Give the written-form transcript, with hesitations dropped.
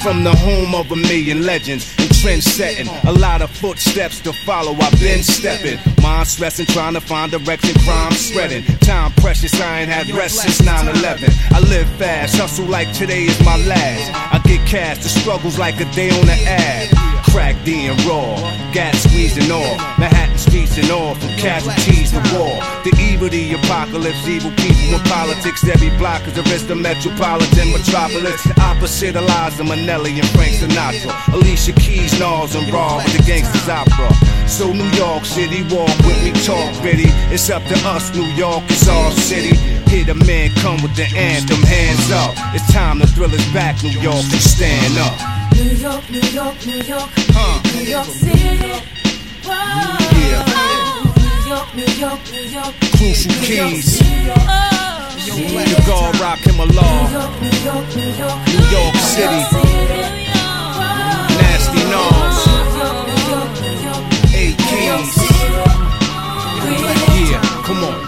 from the home of a million legends and trend setting. A lot of footsteps to follow, I've been stepping. Mind stressing, trying to find direction, crime spreading. Time precious, I ain't had rest since 9/11. I live fast, hustle like today is my last. I get cash, the struggles like a day on the ad. Crack D and raw, gas squeezing off, Manhattan streets and all, from casualties to war. The evil, the apocalypse, evil people in politics. Every block is a risk, the metropolitan metropolis. The opposite of Liza Minnelli and Frank Sinatra. Alicia Keys, Nas and Raw with the gangsters opera. So New York City, walk with me, talk bitty. It's up to us, New York, it's our city. Hear the man come with the anthem, hands up. It's time to thrill us back, New York, and stand up. New York, New York, New York, New York City. Whoa. Yeah. New York, New York, New York, Crucial Keys. The God rock him a law. New York, New York, New York, New York City.